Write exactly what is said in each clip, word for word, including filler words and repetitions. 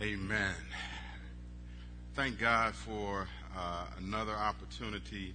Amen. Thank God for uh, another opportunity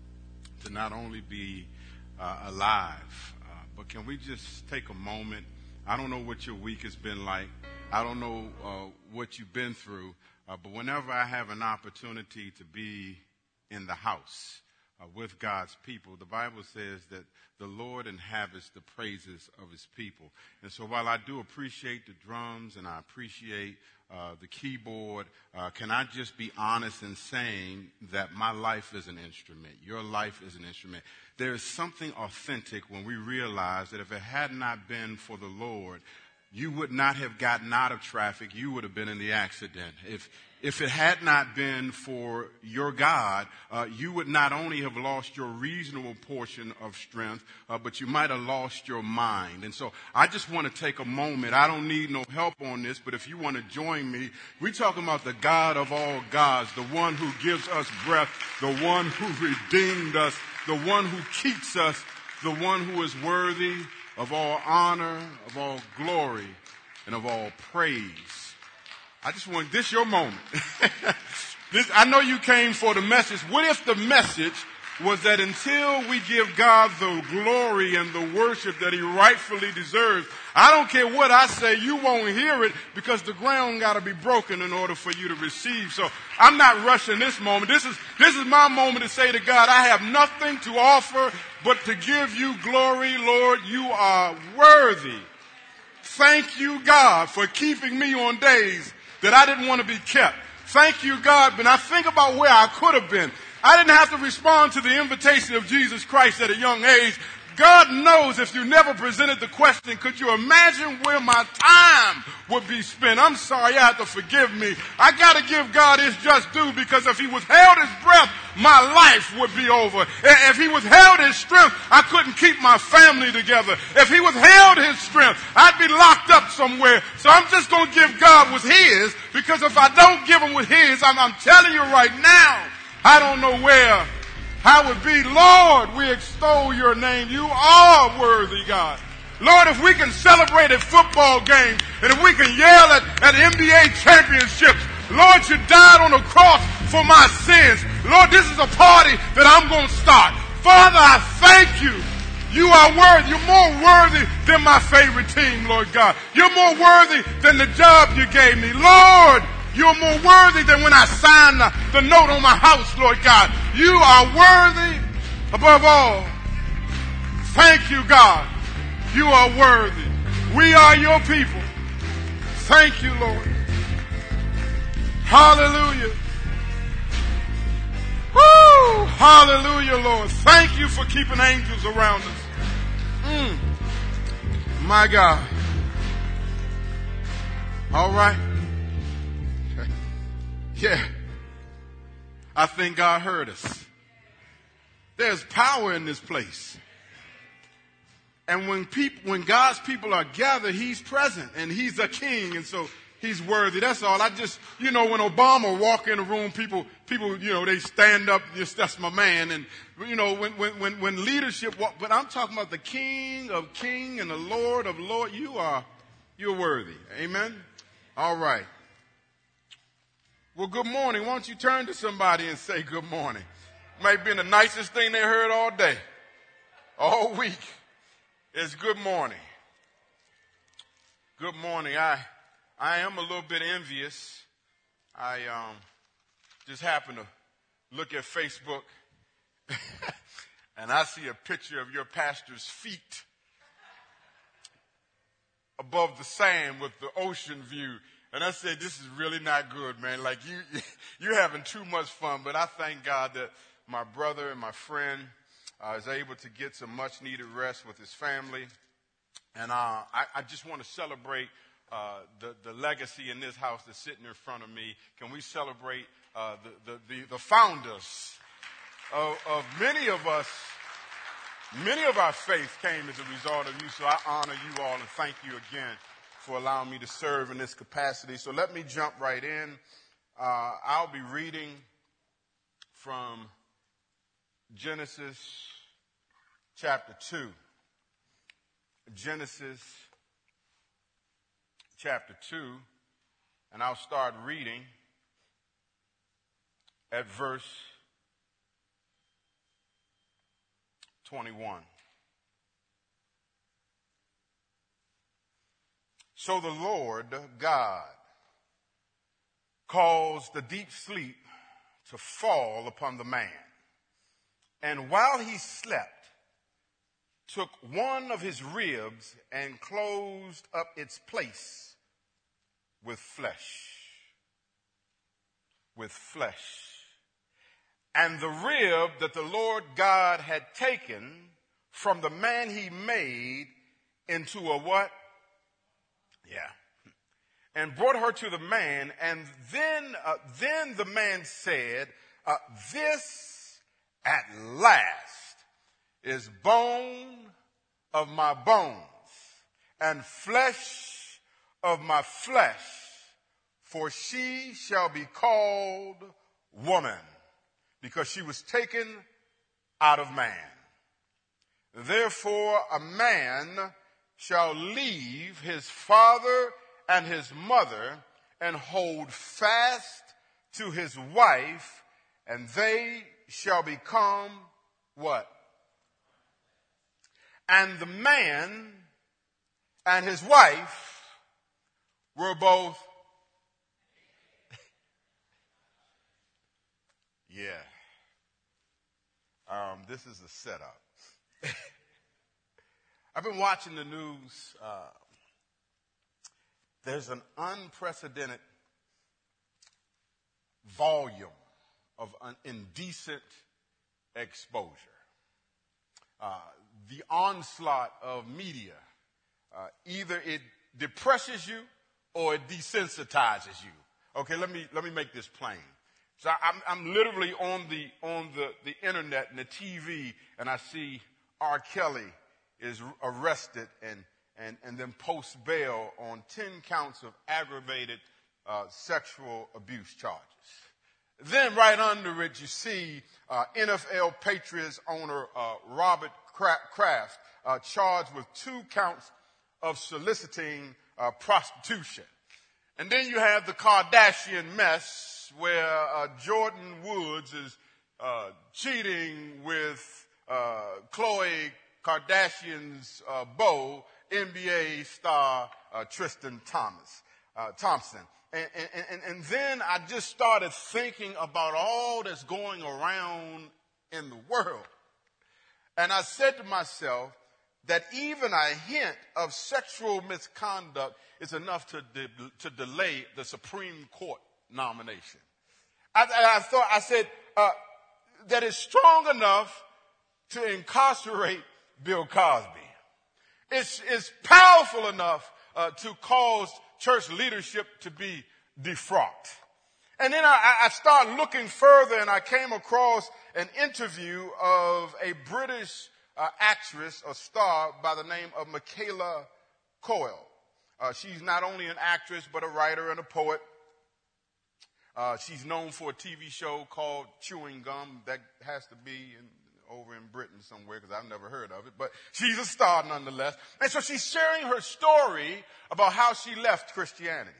to not only be uh, alive, uh, but can we just take a moment? I don't know what your week has been like. I don't know uh, what you've been through, uh, but whenever I have an opportunity to be in the house uh, with God's people, the Bible says that the Lord inhabits the praises of his people. And so while I do appreciate the drums and I appreciate uh, the keyboard, uh, can I just be honest in saying that my life is an instrument. Your life is an instrument. There is something authentic when we realize that if it had not been for the Lord, you would not have gotten out of traffic. You would have been in the accident. If if it had not been for your God, uh, you would not only have lost your reasonable portion of strength, uh, but you might have lost your mind. And so I just want to take a moment. I don't need no help on this, but if you want to join me, we're talking about the God of all gods, the one who gives us breath, the one who redeemed us, the one who keeps us, the one who is worthy of all honor, of all glory, and of all praise. I just want this your moment. this, I know you came for the message. What if the message was that until we give God the glory and the worship that he rightfully deserves, I don't care what I say, you won't hear it because the ground got to be broken in order for you to receive. So I'm not rushing this moment. This is, this is my moment to say to God, I have nothing to offer but to give you glory, Lord. You are worthy. Thank you, God, for keeping me on days that I didn't want to be kept. Thank you, God. When I think about where I could have been, I didn't have to respond to the invitation of Jesus Christ at a young age. God knows if you never presented the question, could you imagine where my time would be spent? I'm sorry, you have to forgive me. I got to give God his just due because if he withheld his breath, my life would be over. If he withheld his strength, I couldn't keep my family together. If he withheld his strength, I'd be locked up somewhere. So I'm just going to give God what's his because if I don't give him what his, I'm, I'm telling you right now, I don't know where I would be. Lord, we extol your name. You are worthy, God. Lord, if we can celebrate at football games and if we can yell at, at N B A championships, Lord, you died on the cross for my sins. Lord, this is a party that I'm going to start. Father, I thank you. You are worthy. You're more worthy than my favorite team, Lord God. You're more worthy than the job you gave me. Lord, you're more worthy than when I signed the, the note on my house, Lord God. You are worthy above all. Thank you, God. You are worthy. We are your people. Thank you, Lord. Hallelujah. Woo! Hallelujah, Lord. Thank you for keeping angels around us. Mm. My God. All right. Yeah, I think God heard us. There's power in this place. And when people, when God's people are gathered, he's present and he's a king. And so he's worthy. That's all. I just, you know, when Obama walk in a room, people, people, you know, they stand up. Just, that's my man. And, you know, when, when, when, when leadership walk, but I'm talking about the King of King and the Lord of Lord. You are, you're worthy. Amen. All right. Well, good morning. Why don't you turn to somebody and say good morning? Might be the nicest thing they heard all day, all week. It's good morning. Good morning. I I am a little bit envious. I um just happened to look at Facebook and I see a picture of your pastor's feet above the sand with the ocean view. And I said, this is really not good, man. Like you, you're having too much fun. But I thank God that my brother and my friend uh, is able to get some much needed rest with his family. And uh, I, I just want to celebrate uh, the, the legacy in this house that's sitting in front of me. Can we celebrate uh, the, the, the, the founders of, of many of us? Many of our faith came as a result of you. So I honor you all and thank you again for allowing me to serve in this capacity. So let me jump right in. Uh, I'll be reading from Genesis chapter two. Genesis chapter two, And I'll start reading at verse twenty-one. So the Lord God caused the deep sleep to fall upon the man, and while he slept, took one of his ribs and closed up its place with flesh. With flesh. And the rib that the Lord God had taken from the man he made into a what? Yeah. And brought her to the man, and then uh, then the man said, uh, this at last is bone of my bones and flesh of my flesh, for she shall be called woman, because she was taken out of man. Therefore a man shall leave his father and his mother and hold fast to his wife, and they shall become what? And the man and his wife were both, yeah. Um, this is a setup. I've been watching the news. Uh, there's an unprecedented volume of un- indecent exposure. Uh, the onslaught of media, uh, either it depresses you or it desensitizes you. Okay, let me let me make this plain. So I'm, I'm literally on the on the, the internet and the T V, and I see R. Kelly is arrested and and and then posts bail on ten counts of aggravated uh, sexual abuse charges. Then right under it, you see uh, N F L Patriots owner uh, Robert Kraft uh, charged with two counts of soliciting uh, prostitution. And then you have the Kardashian mess where uh, Jordan Woods is uh, cheating with uh, Khloe Kardashian's uh, beau, N B A star uh, Tristan Thomas, uh, Thompson. And, and, and, and then I just started thinking about all that's going around in the world. And I said to myself that even a hint of sexual misconduct is enough to, de- to delay the Supreme Court nomination. I, I thought, I said, uh, that is strong enough to incarcerate Bill Cosby. It's, it's powerful enough uh, to cause church leadership to be defrocked. And then I, I started looking further, and I came across an interview of a British uh, actress, a star by the name of Michaela Coel. Uh, she's not only an actress, but a writer and a poet. Uh, she's known for a T V show called Chewing Gum that has to be in, over in Britain somewhere, because I've never heard of it. But she's a star nonetheless. And so she's sharing her story about how she left Christianity.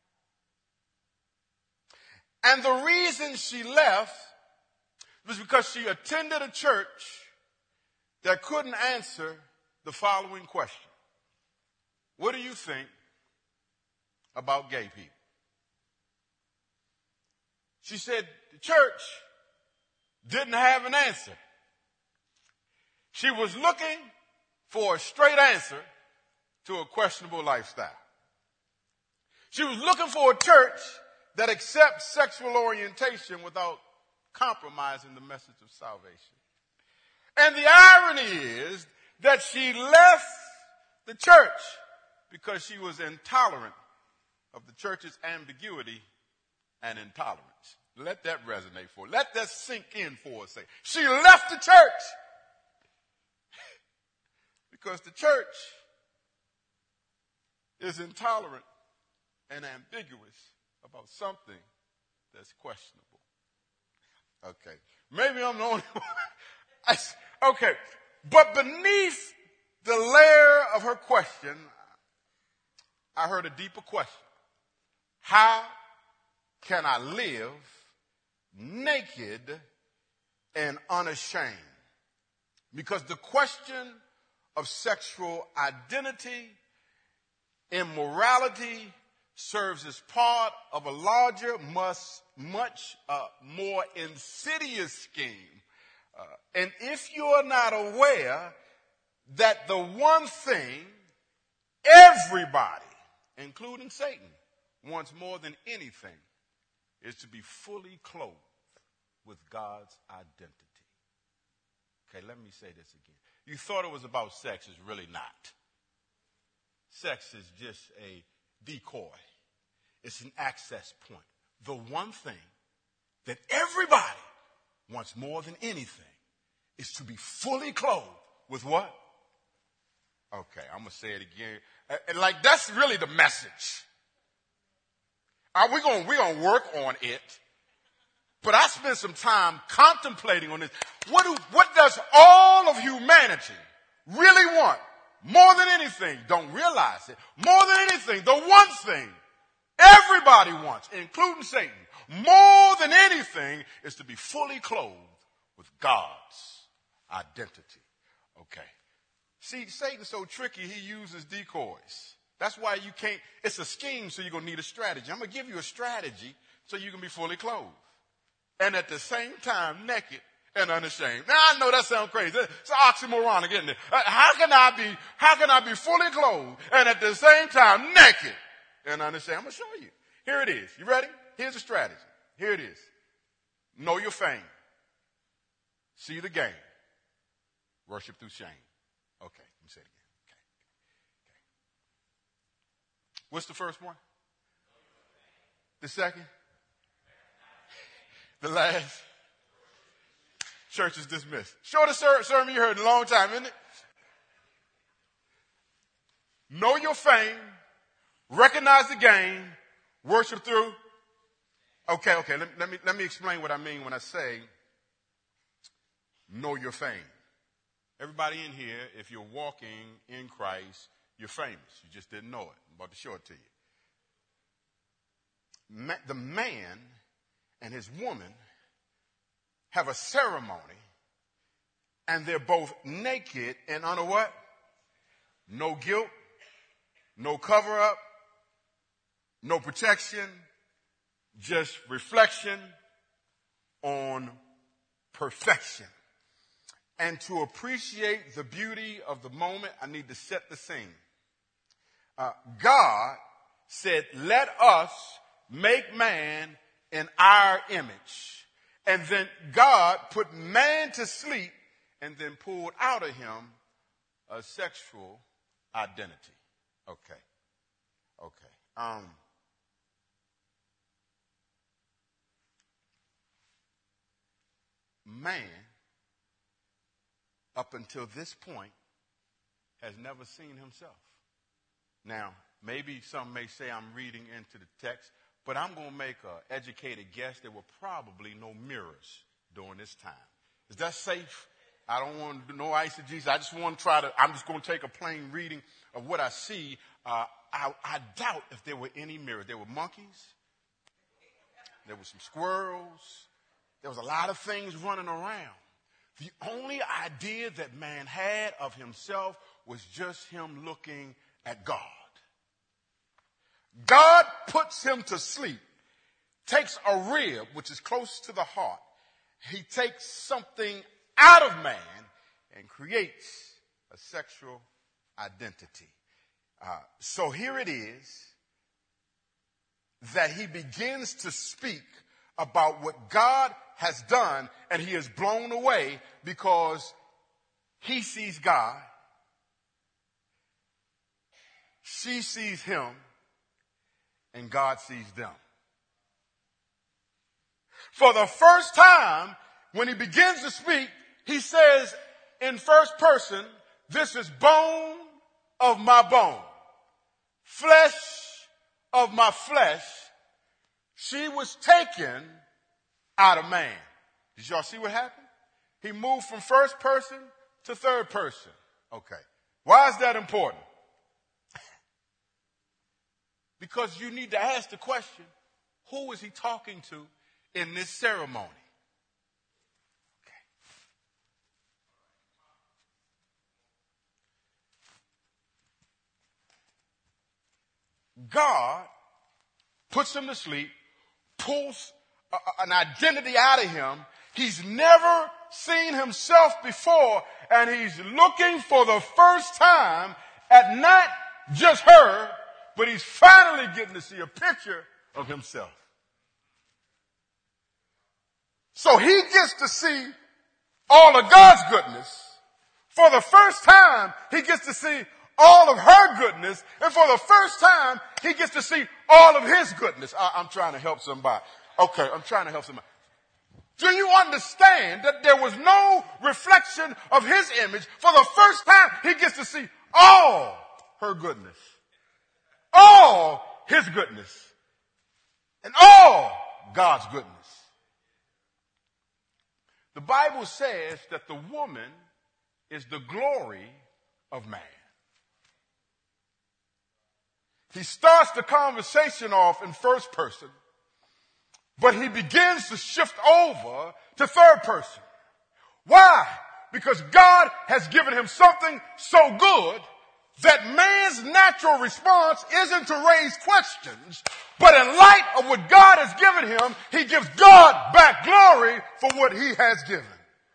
And the reason she left was because she attended a church that couldn't answer the following question. What do you think about gay people? She said the church didn't have an answer. She was looking for a straight answer to a questionable lifestyle. She was looking for a church that accepts sexual orientation without compromising the message of salvation. And the irony is that she left the church because she was intolerant of the church's ambiguity and intolerance. Let that resonate for her. Let that sink in for a second. She left the church because the church is intolerant and ambiguous about something that's questionable. Okay. Maybe I'm the only one. I, okay. But beneath the layer of her question, I heard a deeper question. How can I live naked and unashamed? Because the question of sexual identity, immorality, serves as part of a larger, much, much uh, more insidious scheme. Uh, and if you're not aware that the one thing everybody, including Satan, wants more than anything is to be fully clothed with God's identity. Okay, let me say this again. You thought it was about sex. It's really not. Sex is just a decoy. It's an access point. The one thing that everybody wants more than anything is to be fully clothed with what? Okay, I'm going to say it again. And like, that's really the message. Are we going we're going to work on it. But I spent some time contemplating on this. What do, what does all of humanity really want? More than anything, don't realize it. More than anything, the one thing everybody wants, including Satan, more than anything is to be fully clothed with God's identity. Okay. See, Satan's so tricky, he uses decoys. That's why you can't, it's a scheme, so you're going to need a strategy. I'm going to give you a strategy so you can be fully clothed. And at the same time, naked and unashamed. Now, I know that sounds crazy. It's an oxymoron, isn't it? How can I be, how can I be fully clothed and at the same time naked and unashamed? I'm going to show you. Here it is. You ready? Here's the strategy. Here it is. Know your fame. See the game. Worship through shame. Okay, let me say it again. Okay. Okay. What's the first one? The second? The last? Church is dismissed. Shortest ser- sermon you heard in a long time, isn't it? Know your fame. Recognize the game. Worship through. Okay, okay. Let, let me let me explain what I mean when I say know your fame. Everybody in here, if you're walking in Christ, you're famous. You just didn't know it. I'm about to show it to you. Ma- the man and his woman have a ceremony, and they're both naked and under what? No guilt, no cover up, no protection, just reflection on perfection. And to appreciate the beauty of the moment, I need to set the scene. Uh, God said, let us make man in our image. And then God put man to sleep and then pulled out of him a sexual identity. Okay. Okay. Um, man, up until this point, has never seen himself. Now, maybe some may say I'm reading into the text, but I'm going to make an educated guess. There were probably no mirrors during this time. Is that safe? I don't want to do no eisegesis. I just want to try to, I'm just going to take a plain reading of what I see. Uh, I, I doubt if there were any mirrors. There were monkeys. There were some squirrels. There was a lot of things running around. The only idea that man had of himself was just him looking at God. God puts him to sleep, takes a rib, which is close to the heart. He takes something out of man and creates a sexual identity. Uh, so here it is that he begins to speak about what God has done, and he is blown away because he sees God, she sees him, and God sees them. For the first time, when he begins to speak, he says in first person, this is bone of my bone, flesh of my flesh. She was taken out of man. Did y'all see what happened? He moved from first person to third person. Okay. Why is that important? Because you need to ask the question, who is he talking to in this ceremony? God puts him to sleep, pulls a, an identity out of him. He's never seen himself before, and he's looking for the first time at not just her, but he's finally getting to see a picture of himself. So he gets to see all of God's goodness. For the first time, he gets to see all of her goodness. And for the first time, he gets to see all of his goodness. I, I'm trying to help somebody. Okay, I'm trying to help somebody. Do you understand that there was no reflection of his image? For the first time, he gets to see all her goodness. All his goodness. And all God's goodness. The Bible says that the woman is the glory of man. He starts the conversation off in first person, but he begins to shift over to third person. Why? Because God has given him something so good that man's natural response isn't to raise questions, but in light of what God has given him, he gives God back glory for what he has given.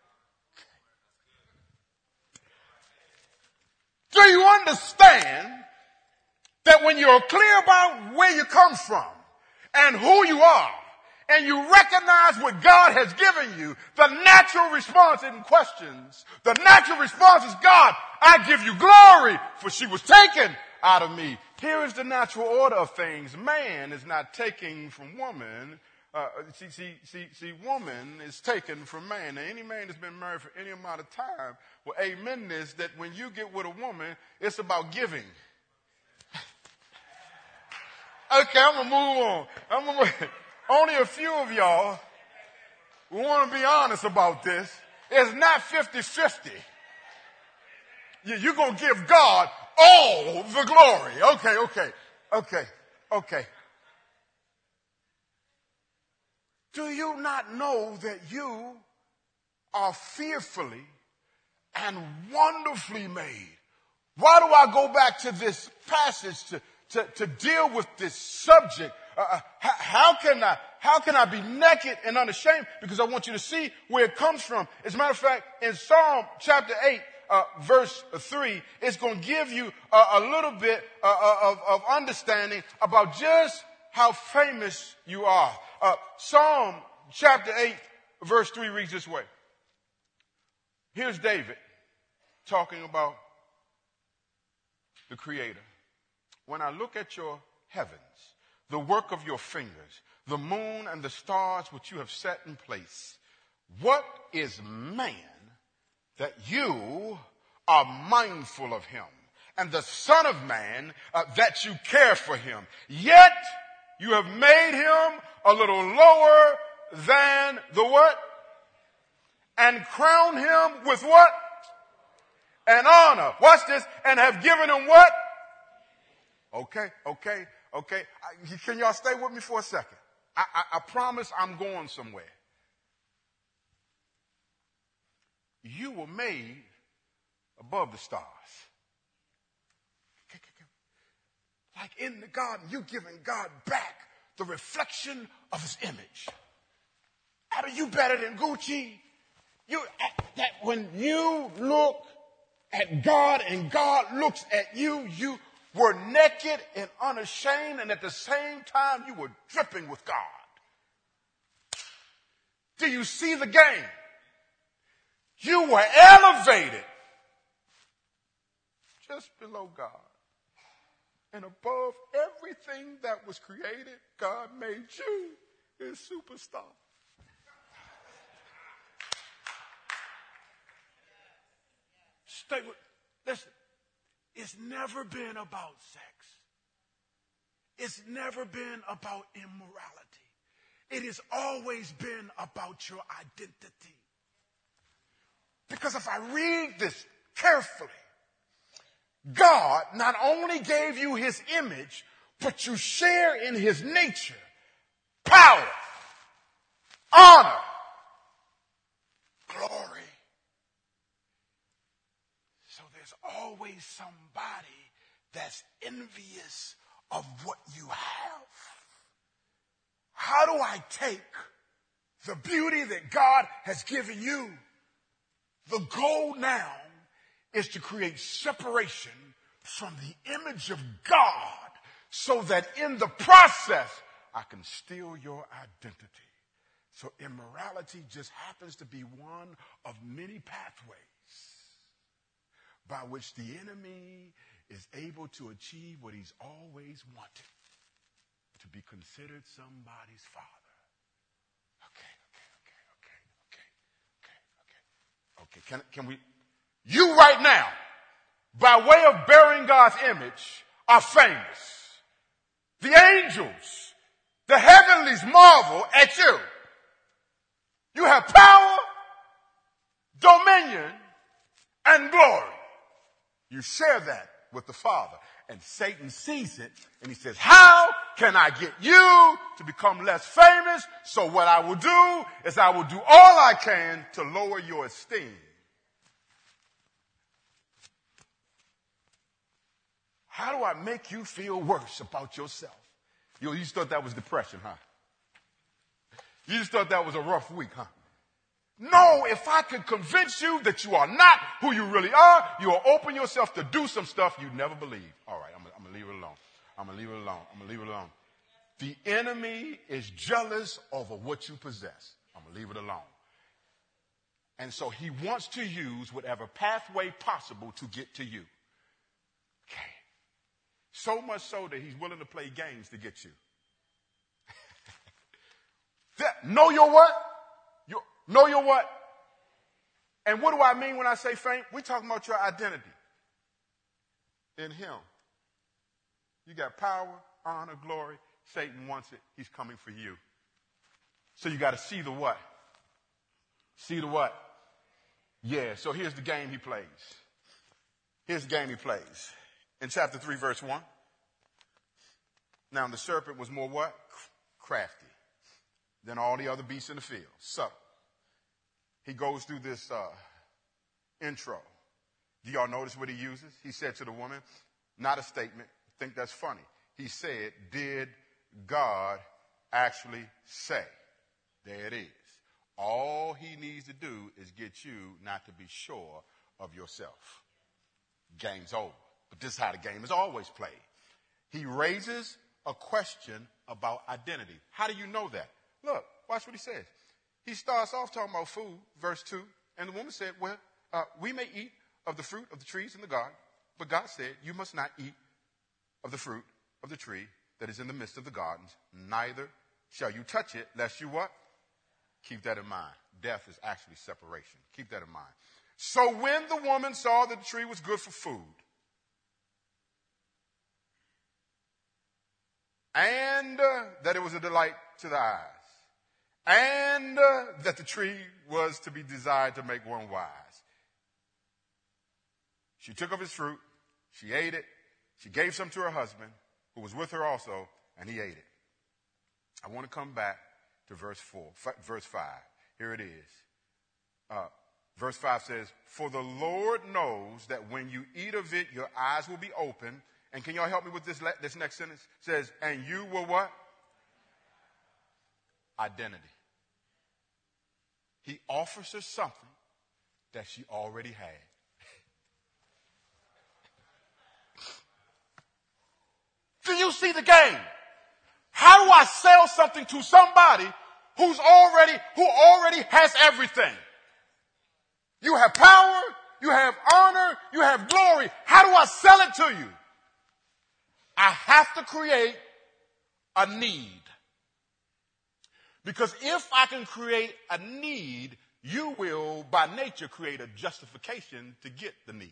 Do you understand that when you're clear about where you come from and who you are, and you recognize what God has given you, the natural response isn't questions. The natural response is, God, I give you glory, for she was taken out of me. Here is the natural order of things. Man is not taking from woman. Uh, see, see, see, see, woman is taken from man. Now, any man that's been married for any amount of time will amen this, that when you get with a woman, it's about giving. Okay, I'm going to move on. I'm gonna move. Only a few of y'all want to be honest about this. It's not fifty-fifty. You're going to give God all the glory. Okay, okay, okay, okay. Do you not know that you are fearfully and wonderfully made? Why do I go back to this passage to, to, to deal with this subject? Uh, how, how can I, how can I be naked and unashamed? Because I want you to see where it comes from. As a matter of fact, in Psalm chapter eight, uh, verse three, it's going to give you a, a little bit uh, of, of understanding about just how famous you are. Uh, Psalm chapter eight, verse three reads this way. Here's David talking about the Creator. When I look at your heavens, the work of your fingers, the moon and the stars which you have set in place. What is man that you are mindful of him, and the Son of Man uh, that you care for him? Yet you have made him a little lower than the what? And crowned him with what? An honor. Watch this. And have given him what? Okay, okay. Okay, can y'all stay with me for a second? I, I, I promise I'm going somewhere. You were made above the stars. Like in the garden, you're giving God back the reflection of his image. Are you better than Gucci? You, that when you look at God and God looks at you, you were naked and unashamed, and at the same time you were dripping with God. Do you see the game? You were elevated just below God. And above everything that was created, God made you his superstar. Stay with, listen. It's never been about sex. It's never been about immorality. It has always been about your identity. Because if I read this carefully, God not only gave you his image, but you share in his nature, power, honor, glory. So there's always somebody that's envious of what you have. How do I take the beauty that God has given you? The goal now is to create separation from the image of God so that in the process, I can steal your identity. So immorality just happens to be one of many pathways by which the enemy is able to achieve what he's always wanted, to be considered somebody's father. Okay, okay, okay, okay, okay, okay, okay. Okay, can, can we, you right now, by way of bearing God's image, are famous. The angels, the heavenlies marvel at you. You have power, dominion, and glory. You share that with the Father. And Satan sees it and he says, how can I get you to become less famous? So what I will do is I will do all I can to lower your esteem. How do I make you feel worse about yourself? You, you just thought that was depression, huh? You just thought that was a rough week, huh? No, if I could convince you that you are not who you really are, you will open yourself to do some stuff you never believed. All right, I'm, I'm going to leave it alone. I'm going to leave it alone. I'm going to leave it alone. The enemy is jealous over what you possess. I'm going to leave it alone. And so he wants to use whatever pathway possible to get to you. Okay. So much so that he's willing to play games to get you. that, know your what? Your, know your what? And what do I mean when I say fame? We're talking about your identity in him. You got power, honor, glory. Satan wants it. He's coming for you. So you got to see the what? See the what? Yeah, so here's the game he plays. Here's the game he plays. In chapter three, verse one. Now the serpent was more what? Crafty than all the other beasts in the field. Subtle. He goes through this uh, intro. Do y'all notice what he uses? He said to the woman, not a statement. I think that's funny. He said, did God actually say? There it is. All he needs to do is get you not to be sure of yourself. Game's over. But this is how the game is always played. He raises a question about identity. How do you know that? Look, watch what he says. He starts off talking about food, verse two. And the woman said, well, uh, we may eat of the fruit of the trees in the garden. But God said, you must not eat of the fruit of the tree that is in the midst of the gardens. Neither shall you touch it, lest you what? Keep that in mind. Death is actually separation. Keep that in mind. So when the woman saw that the tree was good for food, and uh, that it was a delight to the eyes, and uh, that the tree was to be desired to make one wise, she took of its fruit, she ate it, she gave some to her husband, who was with her also, and he ate it. I want to come back to verse four, f- verse five. Here it is. Uh, verse five says, for the Lord knows that when you eat of it, your eyes will be open. And can y'all help me with this, le- this next sentence? It says, and you will what? Identity. He offers her something that she already had. Do you see the game? How do I sell something to somebody who's already, who already has everything? You have power, you have honor, you have glory. How do I sell it to you? I have to create a need. Because if I can create a need, you will, by nature, create a justification to get the need.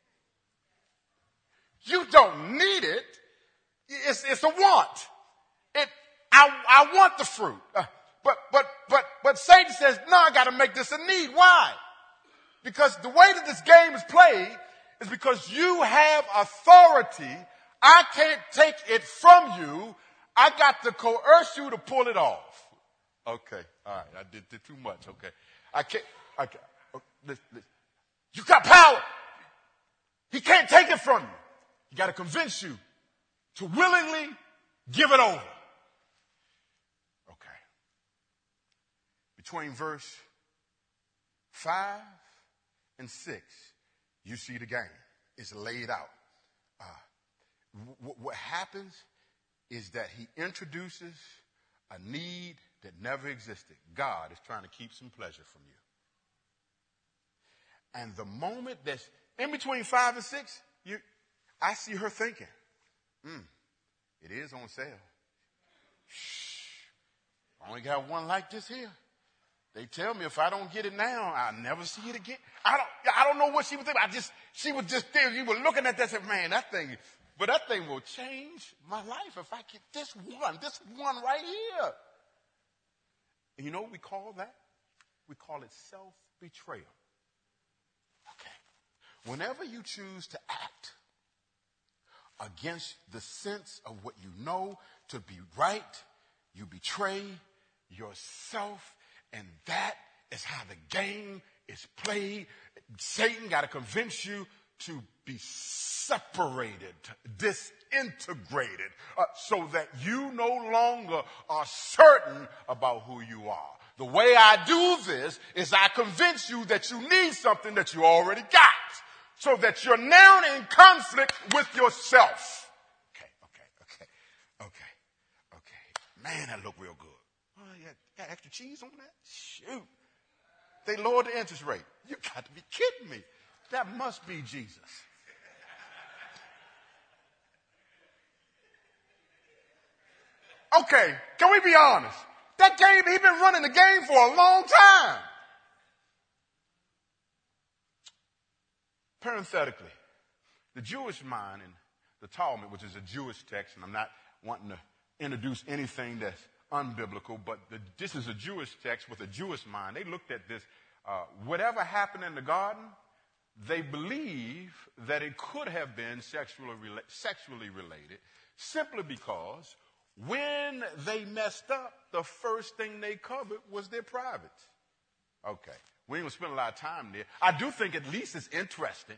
You don't need it. It's, it's a want. It, I, I want the fruit. Uh, but, but, but, but Satan says, no, I got to make this a need. Why? Because the way that this game is played is because you have authority I can't take it from you. I got to coerce you to pull it off. Okay. All right. I did, did too much. Okay. I can't. I can't. Oh, listen, listen. You got power. He can't take it from you. He got to convince you to willingly give it over. Okay. Between verse five and six, you see the game. It's laid out. Uh, w- what happens is that he introduces a need that never existed. God is trying to keep some pleasure from you. And the moment that's in between five and six, you, I see her thinking, hmm, it is on sale. Shh, I only got one like this here. They tell me if I don't get it now, I'll never see it again. I don't, I don't know what she was thinking. I just, she was just there. She was looking at that and said, man, that thing, but that thing will change my life if I get this one, this one right here. And you know what we call that? We call it self-betrayal. Okay. Whenever you choose to act against the sense of what you know to be right, you betray yourself, and that is how the game is played. Satan got to convince you to be separated, disintegrated, uh, so that you no longer are certain about who you are. The way I do this is I convince you that you need something that you already got, so that you're now in conflict with yourself. Okay, okay, okay, okay, okay. Man, that look real good. Oh, yeah, got extra cheese on that? Shoot. They lowered the interest rate. You got to be kidding me. That must be Jesus. Okay, can we be honest? That game, he's been running the game for a long time. Parenthetically, the Jewish mind in the Talmud, which is a Jewish text, and I'm not wanting to introduce anything that's unbiblical, but the, this is a Jewish text with a Jewish mind. They looked at this. Uh, whatever happened in the garden, they believe that it could have been sexually, rela- sexually related simply because when they messed up, the first thing they covered was their privates. Okay. We ain't going to spend a lot of time there. I do think at least it's interesting.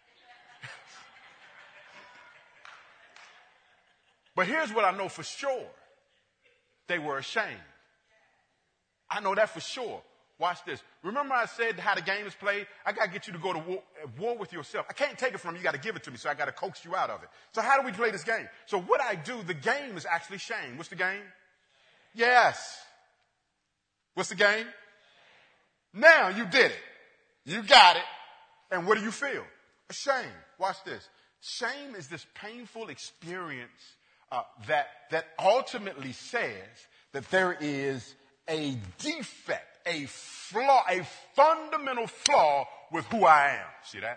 But here's what I know for sure. They were ashamed. I know that for sure. Watch this. Remember I said how the game is played? I got to get you to go to war, war with yourself. I can't take it from you. You got to give it to me, so I got to coax you out of it. So how do we play this game? So what I do, the game is actually shame. What's the game? Yes. What's the game? Now you did it. You got it. And what do you feel? Ashamed. Watch this. Shame is this painful experience uh, that, that ultimately says that there is a defect, a flaw, a fundamental flaw with who I am. See that?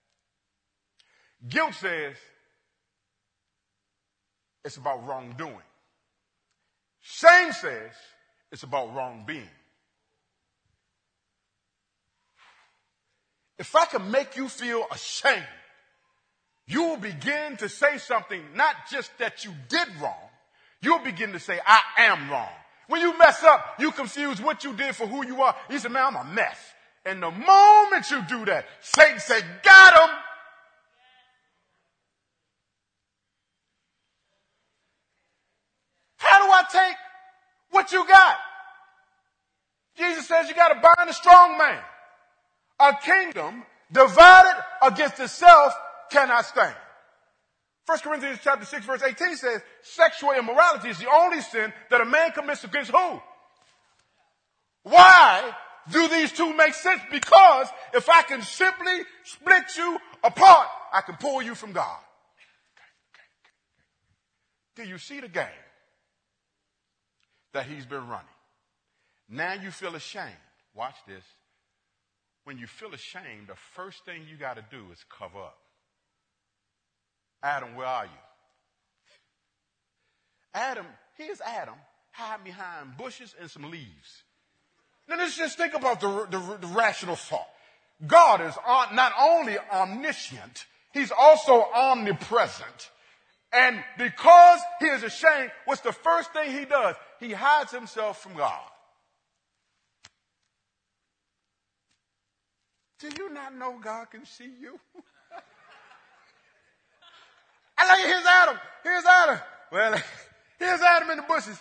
Guilt says it's about wrongdoing. Shame says it's about wrong being. If I can make you feel ashamed, you will begin to say something, not just that you did wrong, you'll begin to say, I am wrong. When you mess up, you confuse what you did for who you are. You say, man, I'm a mess. And the moment you do that, Satan said, got him. How do I take what you got? Jesus says you got to bind a strong man. A kingdom divided against itself cannot stand. First Corinthians chapter six, verse eighteen says, sexual immorality is the only sin that a man commits against who? Why do these two make sense? Because if I can simply split you apart, I can pull you from God. Okay, okay, okay. Do you see the game that he's been running? Now you feel ashamed. Watch this. When you feel ashamed, the first thing you got to do is cover up. Adam, where are you? Adam, here's Adam, hiding behind bushes and some leaves. Now let's just think about the, the, the rational thought. God is not only omniscient, he's also omnipresent. And because he is ashamed, what's the first thing he does? He hides himself from God. Do you not know God can see you? I like, here's Adam. Here's Adam. Well, here's Adam in the bushes.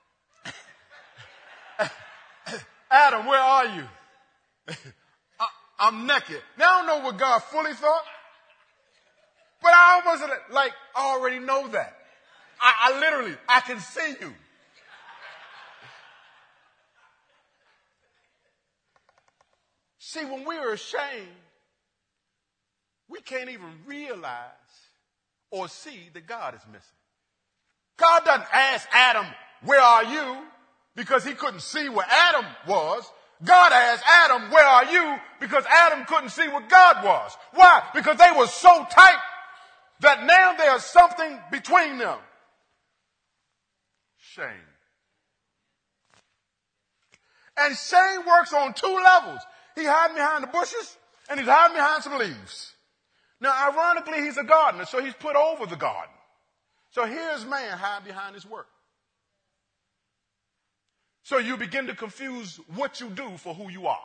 Adam, where are you? I, I'm naked. Now I don't know what God fully thought, but I almost like I already know that. I, I literally, I can see you. See, when we are ashamed, we can't even realize or see that God is missing. God doesn't ask Adam, where are you? Because he couldn't see where Adam was. God asked Adam, where are you? Because Adam couldn't see what God was. Why? Because they were so tight that now there's something between them. Shame. And shame works on two levels. He hiding behind the bushes and he's hiding behind some leaves. Now, ironically, he's a gardener, so he's put over the garden. So here's man hiding behind his work. So you begin to confuse what you do for who you are.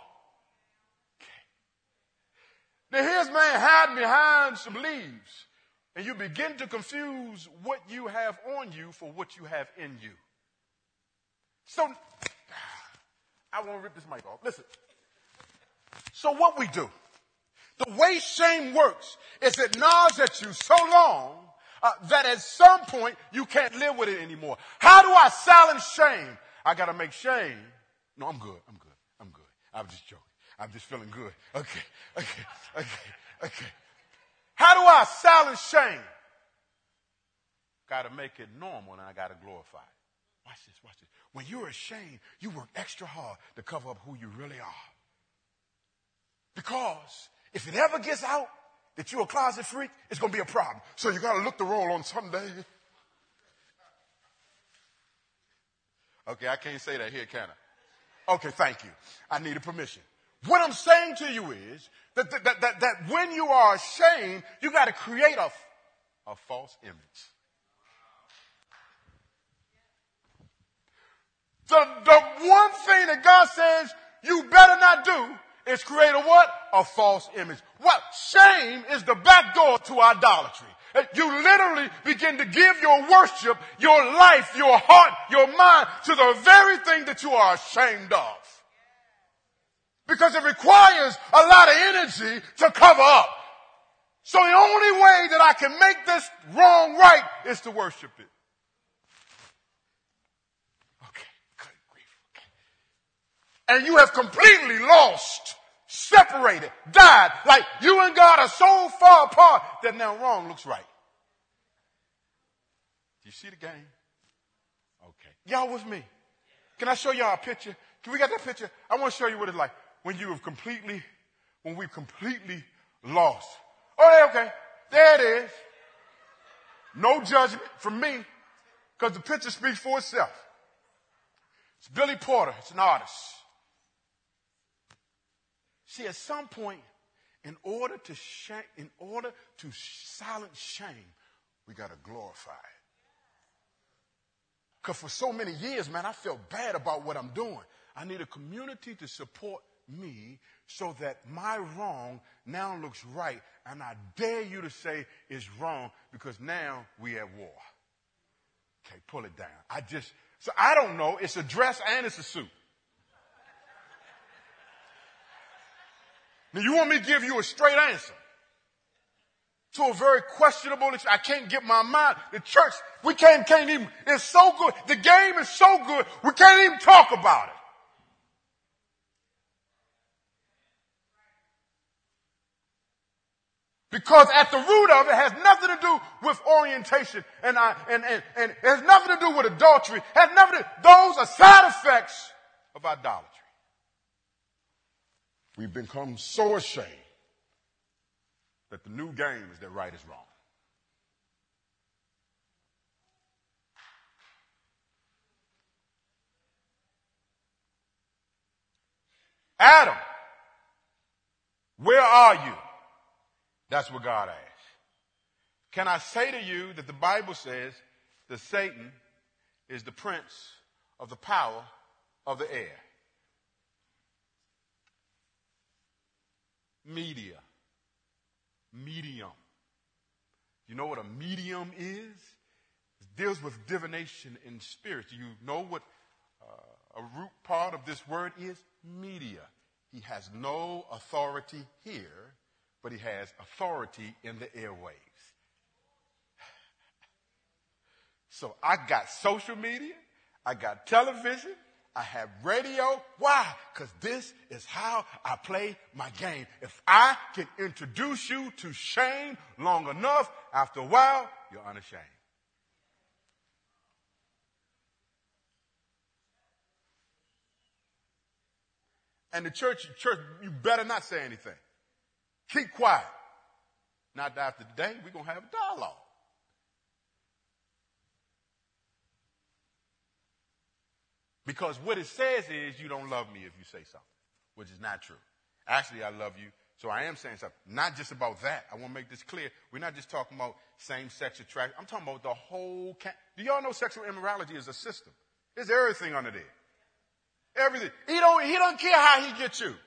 Okay. Now here's man hiding behind some leaves. And you begin to confuse what you have on you for what you have in you. So, I won't rip this mic off. Listen. So what we do, the way shame works is it gnaws at you so long uh, that at some point you can't live with it anymore. How do I silence shame? I got to make shame. No, I'm good. I'm good. I'm good. I'm just joking. I'm just feeling good. Okay. Okay. Okay. Okay. How do I silence shame? Got to make it normal and I got to glorify it. Watch this. Watch this. When you're ashamed, you work extra hard to cover up who you really are. Because if it ever gets out that you're a closet freak, it's going to be a problem. So you got to look the role on Sunday. Okay, I can't say that here, can I? Okay, thank you. I needed permission. What I'm saying to you is that, that, that, that, that when you are ashamed, you got to create a, a false image. The, the one thing that God says you better not do is create a what? A false image. What? Shame is the back door to idolatry. You literally begin to give your worship, your life, your heart, your mind to the very thing that you are ashamed of. Because it requires a lot of energy to cover up. So the only way that I can make this wrong right is to worship it. Okay, good grief. Okay. And you have completely lost, separated, died. Like you and God are so far apart that now wrong looks right. Do you see the game? Okay. Y'all with me? Can I show y'all a picture? Can we get that picture? I want to show you what it's like when you have completely, when we've completely lost. Oh, okay. There it is. No judgment from me because the picture speaks for itself. It's Billy Porter. It's an artist. See, at some point, in order to shame, in order to silence shame, we got to glorify it. Because for so many years, man, I felt bad about what I'm doing. I need a community to support me so that my wrong now looks right. And I dare you to say it's wrong because now we at war. Okay, pull it down. I just, so I don't know. It's a dress and it's a suit. Now you want me to give you a straight answer to a very questionable, I can't get my mind. The church, we can't, can't even, it's so good. The game is so good, we can't even talk about it. Because at the root of it has nothing to do with orientation and, I, and, and, and it has nothing to do with adultery. It has nothing to, those are side effects of idolatry. We've become so ashamed that the new game is that right is wrong. Adam, where are you? That's what God asked. Can I say to you that the Bible says that Satan is the prince of the power of the air? Media. Medium. You know what a medium is? It deals with divination in spirits. You know what uh, a root part of this word is? Media. He has no authority here, but he has authority in the airwaves. So I got social media, I got television, I have radio. Why? Because this is how I play my game. If I can introduce you to shame long enough, after a while, you're unashamed. And the church, church, you better not say anything. Keep quiet. Not after today, we're going to have a dialogue. Because what it says is you don't love me if you say something, which is not true. Actually, I love you, so I am saying something. Not just about that. I want to make this clear. We're not just talking about same-sex attraction. I'm talking about the whole... Ca- Do y'all know sexual immorality is a system? There's everything under there. Everything. He don't, he don't care how he gets you.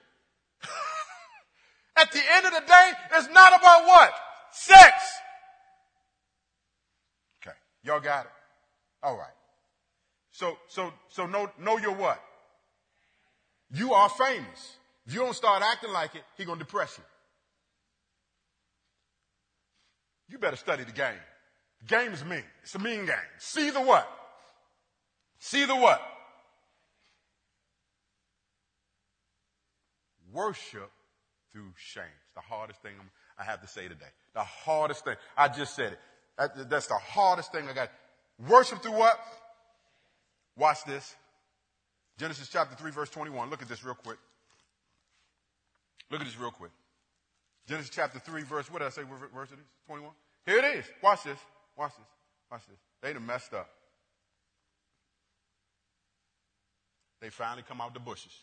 At the end of the day, it's not about what? Sex. Okay. Y'all got it? All right. So, so, so know, know your what? You are famous. If you don't start acting like it, he's going to depress you. You better study the game. The game is mean. It's a mean game. See the what? See the what? Worship through shame. It's the hardest thing I have to say today. The hardest thing. I just said it. That's the hardest thing I got. Worship through what? Watch this. Genesis chapter three, verse twenty-one. Look at this real quick. Look at this real quick. Genesis chapter three, verse, what did I say what verse it is? twenty-one? Here it is. Watch this. Watch this. Watch this. They done messed up. They finally come out the bushes.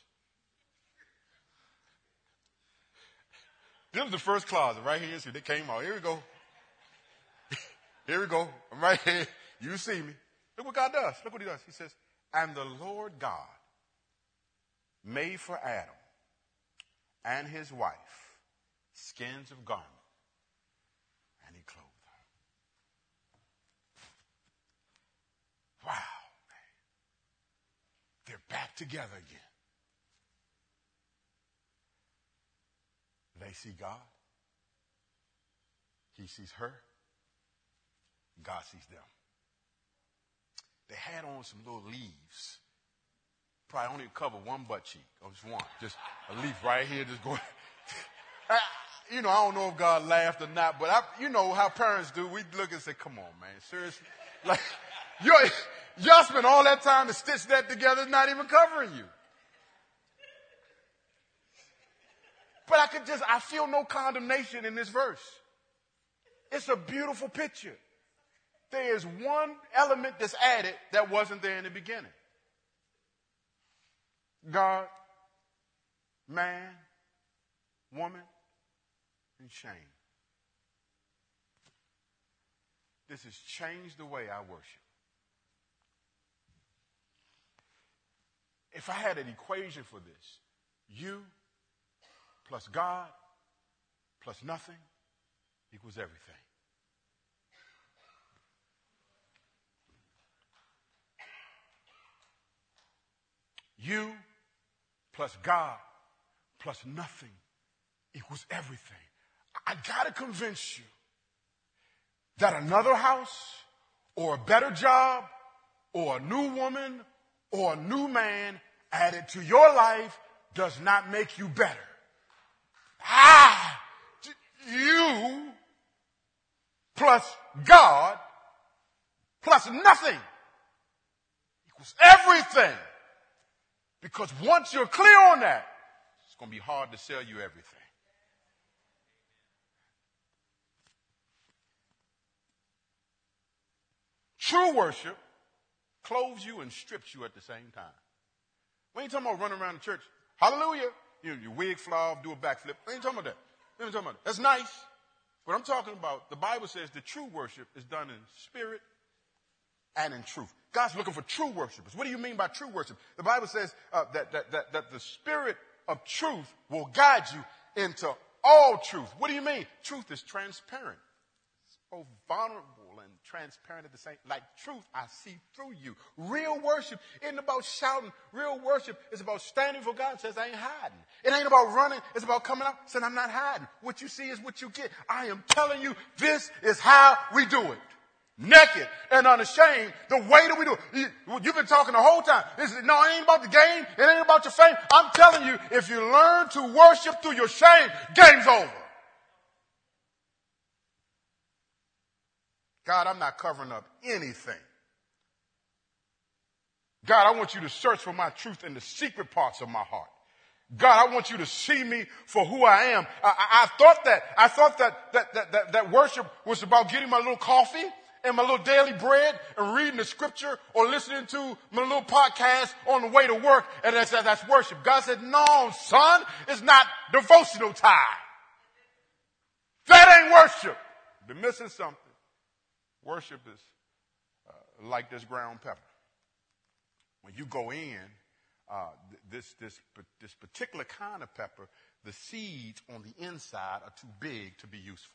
This was the first closet right here. See, they came out. Here we go. Here we go. I'm right here. You see me. Look what God does. Look what he does. He says, and the Lord God made for Adam and his wife skins of garment, and he clothed them. Wow, man. They're back together again. They see God. He sees her. God sees them. They had on some little leaves. Probably only cover one butt cheek, or just one. Just a leaf right here, just going. You know, I don't know if God laughed or not, but I, you know how parents do. We look and say, come on, man, seriously? Like, you're, y'all spent all that time to stitch that together, it's not even covering you. But I could just, I feel no condemnation in this verse. It's a beautiful picture. There is one element that's added that wasn't there in the beginning. God, man, woman, and shame. This has changed the way I worship. If I had an equation for this, you plus God plus nothing equals everything. You plus God plus nothing equals everything. I gotta convince you that another house or a better job or a new woman or a new man added to your life does not make you better. Ah, you plus God plus nothing equals everything. Because once you're clear on that, it's going to be hard to sell you everything. True worship clothes you and strips you at the same time. We ain't talking about running around the church. Hallelujah. You know, your wig fly off, do a backflip. We ain't talking about that. We ain't talking about that. That's nice. What I'm talking about, the Bible says the true worship is done in spirit and in truth. God's looking for true worshipers. What do you mean by true worship? The Bible says uh, that, that, that, that the spirit of truth will guide you into all truth. What do you mean? Truth is transparent. It's both vulnerable and transparent at the same. Like truth, I see through you. Real worship isn't about shouting. Real worship is about standing for God and says, I ain't hiding. It ain't about running. It's about coming out saying, I'm not hiding. What you see is what you get. I am telling you, this is how we do it. Naked and unashamed, the way that we do it. You've been talking the whole time. This is, no, it ain't about the game. It ain't about your fame. I'm telling you, if you learn to worship through your shame, game's over. God, I'm not covering up anything. God, I want you to search for my truth in the secret parts of my heart. God, I want you to see me for who I am. I, I, I thought that, I thought that, that, that, that, that worship was about getting my little coffee and my little daily bread and reading the scripture or listening to my little podcast on the way to work. And that's, that's worship. God said, no, son, it's not devotional time. That ain't worship. You're missing something. Worship is uh, like this ground pepper. When you go in, uh, this, this, this particular kind of pepper, the seeds on the inside are too big to be useful.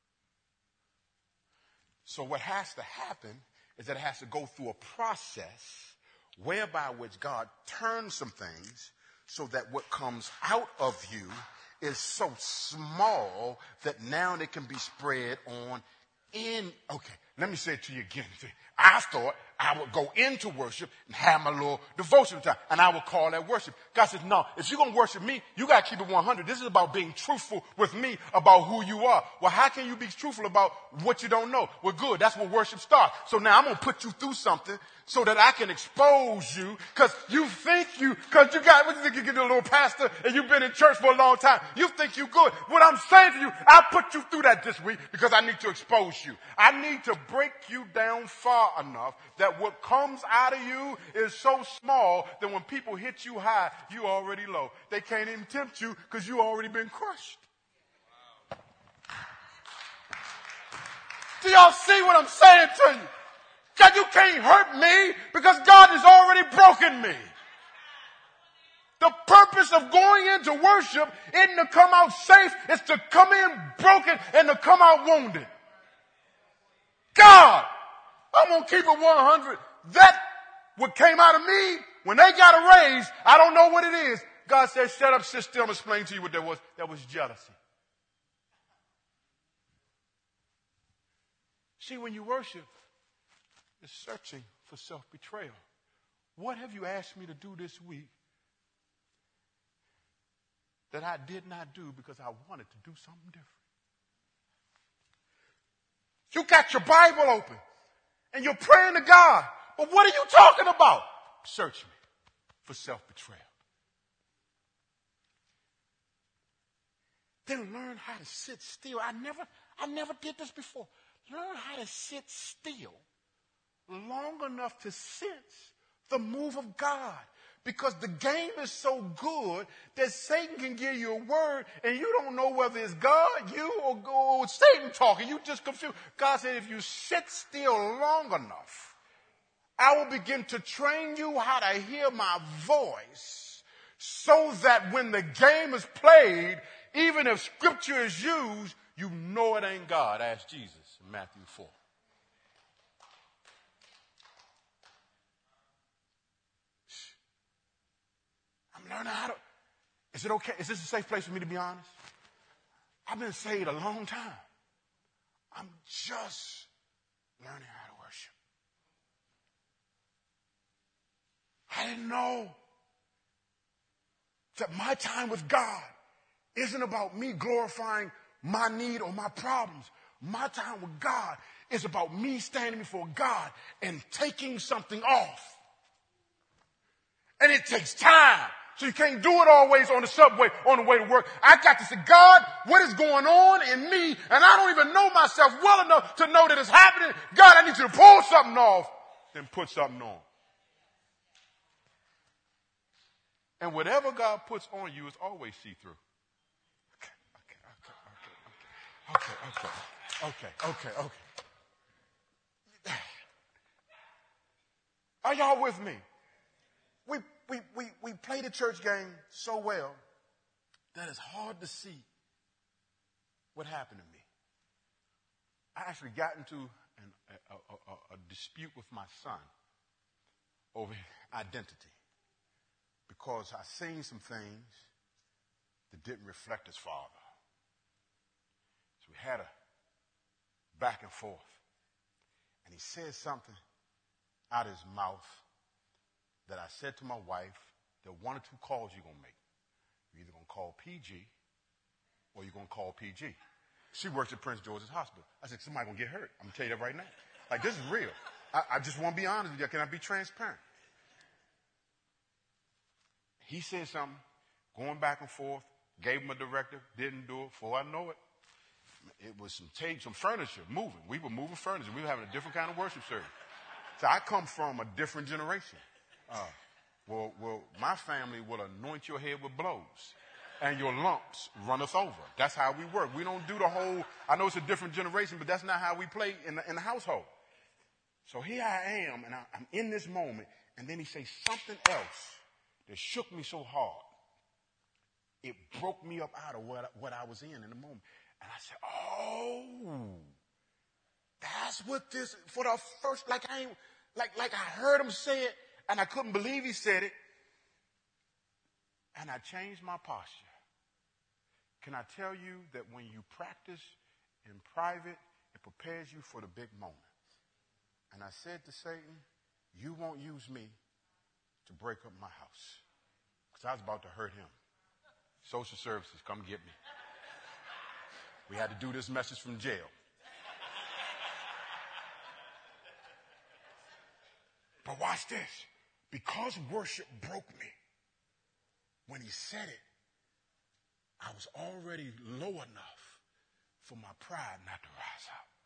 So what has to happen is that it has to go through a process whereby which God turns some things so that what comes out of you is so small that now it can be spread on in. Okay, let me say it to you again. I thought I would go into worship and have my little devotion time, and I would call that worship. God says, no, if you're going to worship me, you got to keep it one hundred. This is about being truthful with me about who you are. Well, how can you be truthful about what you don't know? Well, good. That's where worship starts. So now I'm going to put you through something so that I can expose you, because you think you, because you got, what do you think, you get a little pastor and you've been in church for a long time. You think you good. What I'm saying to you, I put you through that this week because I need to expose you. I need to break you down far enough that what comes out of you is so small that when people hit you high, you already low. They can't even tempt you because you already been crushed. Do y'all see what I'm saying to you? God, you can't hurt me because God has already broken me. The purpose of going into worship isn't to come out safe. It's to come in broken and to come out wounded. God, I'm going to keep it one hundred. That what came out of me, when they got a raise, I don't know what it is. God said, shut up, sit still, and explain to you what that was. That was jealousy. See, when you worship, it's searching for self-betrayal. What have you asked me to do this week that I did not do because I wanted to do something different? You got your Bible open and you're praying to God. But what are you talking about? Search me for self-betrayal. Then learn how to sit still. I never, I never did this before. Learn how to sit still long enough to sense the move of God. Because the game is so good that Satan can give you a word and you don't know whether it's God, you, or, or Satan talking. You just confused. God said, if you sit still long enough, I will begin to train you how to hear my voice so that when the game is played, even if scripture is used, you know it ain't God. Ask Jesus in Matthew four. I'm learning how to. Is it okay? Is this a safe place for me to be honest? I've been saved a long time. I'm just learning how to worship. I didn't know that my time with God isn't about me glorifying my need or my problems. My time with God is about me standing before God and taking something off. And it takes time. So you can't do it always on the subway, on the way to work. I got to say, God, what is going on in me? And I don't even know myself well enough to know that it's happening. God, I need you to pull something off, then put something on. And whatever God puts on you is always see-through. Okay, okay, okay, okay, Okay, okay, okay, okay, okay. Are y'all with me? We, we, we, we play the church game so well that it's hard to see what happened to me. I actually got into an, a, a, a, a dispute with my son over identity because I seen some things that didn't reflect his father. So we had a back and forth. And he said something out of his mouth that I said to my wife, there are one or two calls you're going to make. You're either going to call P G or you're going to call P G. She works at Prince George's Hospital. I said, somebody's going to get hurt. I'm going to tell you that right now. Like, this is real. I, I just want to be honest with you. Can I be transparent? He said something, going back and forth, gave him a directive, didn't do it. Before I know it, it was some tape, some furniture moving. We were moving furniture. We were having a different kind of worship service. So I come from a different generation. Uh, well, well, my family will anoint your head with blows, and your lumps runneth over. That's how we work. We don't do the whole, I know it's a different generation, but that's not how we play in the, in the household. So here I am, and I, I'm in this moment, and then he says something else that shook me so hard. It broke me up out of what, what I was in in the moment. And I said, oh, that's what this, for the first, like I ain't, like, like I heard him say it, and I couldn't believe he said it. And I changed my posture. Can I tell you that when you practice in private, it prepares you for the big moment? And I said to Satan, you won't use me to break up my house. Because I was about to hurt him. Social services, come get me. We had to do this message from jail. But watch this. Because worship broke me, when he said it, I was already low enough for my pride not to rise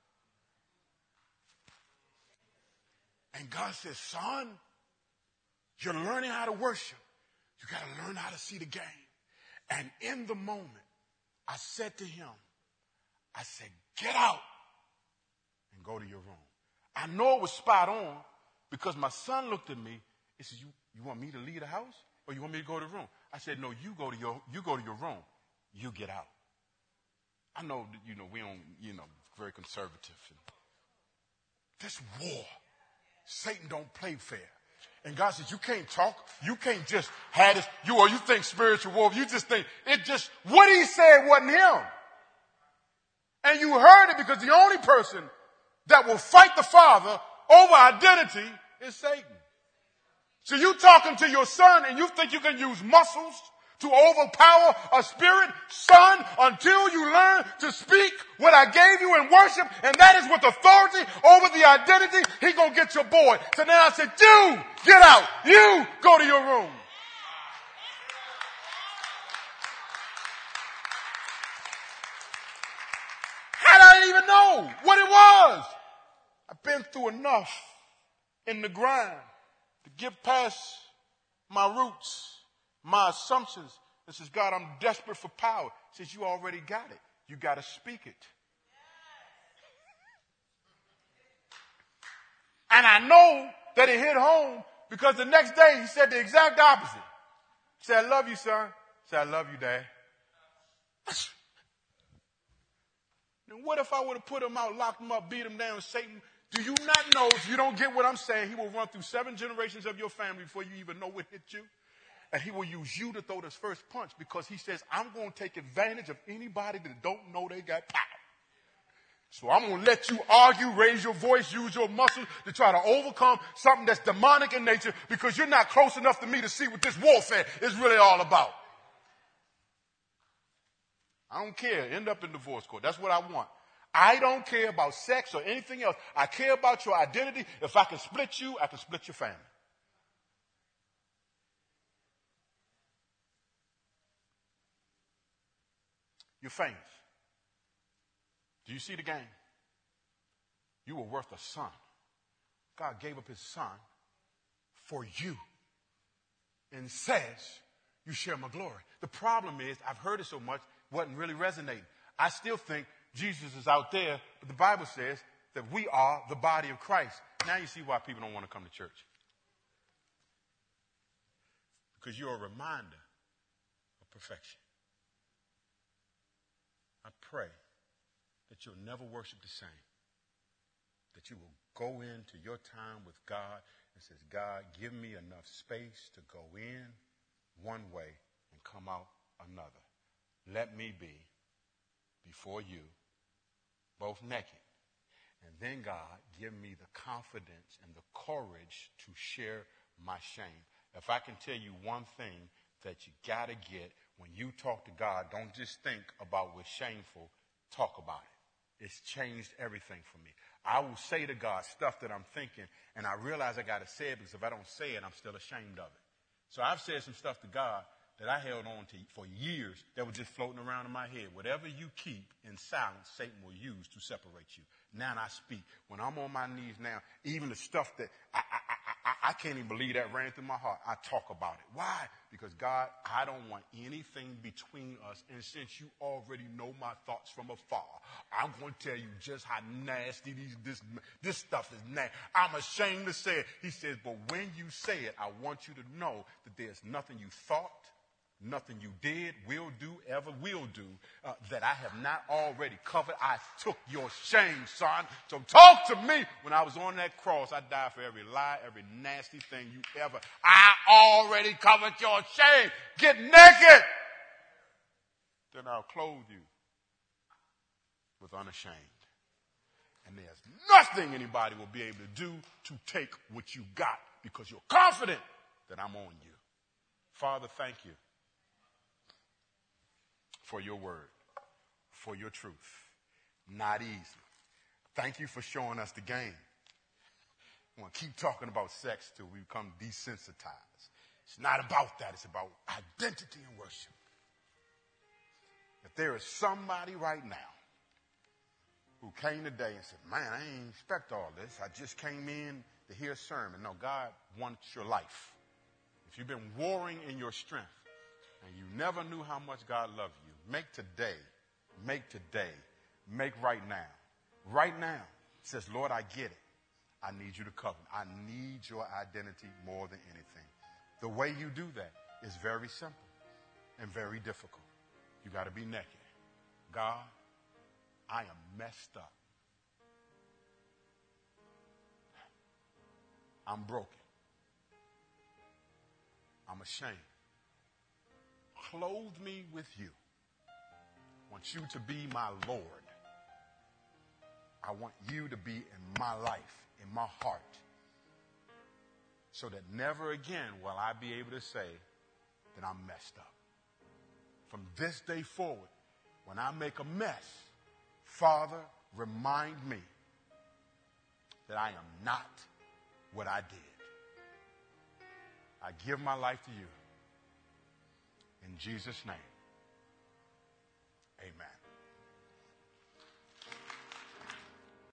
up. And God says, son, you're learning how to worship. You got to learn how to see the game. And in the moment, I said to him, I said, get out and go to your room. I know it was spot on because my son looked at me and said, you, you want me to leave the house or you want me to go to the room? I said, no, you go to your, you go to your room. You get out. I know that, you know, we don't, you know, very conservative. This war, Satan don't play fair. And God says, you can't talk. You can't just have this. You or you think spiritual war. You just think it just, what he said wasn't him. And you heard it because the only person that will fight the Father over identity is Satan. So you talking to your son and you think you can use muscles to overpower a spirit? Son, until you learn to speak what I gave you in worship, and that is with authority over the identity, he gonna get your boy. So now I said, you get out. You go to your room. How did I even know what it was? I've been through enough in the grind to get past my roots, my assumptions. And says, God, I'm desperate for power. Says, you already got it. You got to speak it. And I know that it hit home because the next day he said the exact opposite. He said, I love you, son. He said, I love you, Dad. Then what if I would have put him out, locked him up, beat him down, Satan? Do you not know, if you don't get what I'm saying, he will run through seven generations of your family before you even know what hit you? And he will use you to throw this first punch because he says, I'm going to take advantage of anybody that don't know they got power. So I'm going to let you argue, raise your voice, use your muscles to try to overcome something that's demonic in nature because you're not close enough to me to see what this warfare is really all about. I don't care. End up in divorce court. That's what I want. I don't care about sex or anything else. I care about your identity. If I can split you, I can split your family. You're famous. Do you see the game? You were worth a son. God gave up his son for you and says, you share my glory. The problem is, I've heard it so much, wasn't really resonating. I still think Jesus is out there, but the Bible says that we are the body of Christ. Now you see why people don't want to come to church. Because you're a reminder of perfection. I pray that you'll never worship the same. That you will go into your time with God and says, God, give me enough space to go in one way and come out another. Let me be before you both naked. And then, God, give me the confidence and the courage to share my shame. If I can tell you one thing that you got to get when you talk to God, don't just think about what's shameful, talk about it. It's changed everything for me. I will say to God stuff that I'm thinking, and I realize I got to say it because if I don't say it, I'm still ashamed of it. So I've said some stuff to God that I held on to for years that was just floating around in my head. Whatever you keep in silence, Satan will use to separate you. Now I speak. When I'm on my knees now, even the stuff that I, I, I, I can't even believe that ran through my heart, I talk about it. Why? Because God, I don't want anything between us. And since you already know my thoughts from afar, I'm going to tell you just how nasty these, this, this stuff is nasty. I'm ashamed to say it. He says, but when you say it, I want you to know that there's nothing you thought, nothing you did, will do, ever will do, uh, that I have not already covered. I took your shame, son. So talk to me. When I was on that cross, I died for every lie, every nasty thing you ever. I already covered your shame. Get naked. Then I'll clothe you with unashamed. And there's nothing anybody will be able to do to take what you got because you're confident that I'm on you. Father, thank you for your word, for your truth. Not easy. Thank you for showing us the game. I want to keep talking about sex till we become desensitized. It's not about that. It's about identity and worship. If there is somebody right now who came today and said, man, I didn't expect all this. I just came in to hear a sermon. No, God wants your life. If you've been warring in your strength and you never knew how much God loved you, make today, make today, make right now. Right now, says, Lord, I get it. I need you to cover me. I need your identity more than anything. The way you do that is very simple and very difficult. You got to be naked. God, I am messed up. I'm broken. I'm ashamed. Clothe me with you. I want you to be my Lord. I want you to be in my life, in my heart, so that never again will I be able to say that I'm messed up. From this day forward, when I make a mess, Father, remind me that I am not what I did. I give my life to you. In Jesus' name, amen.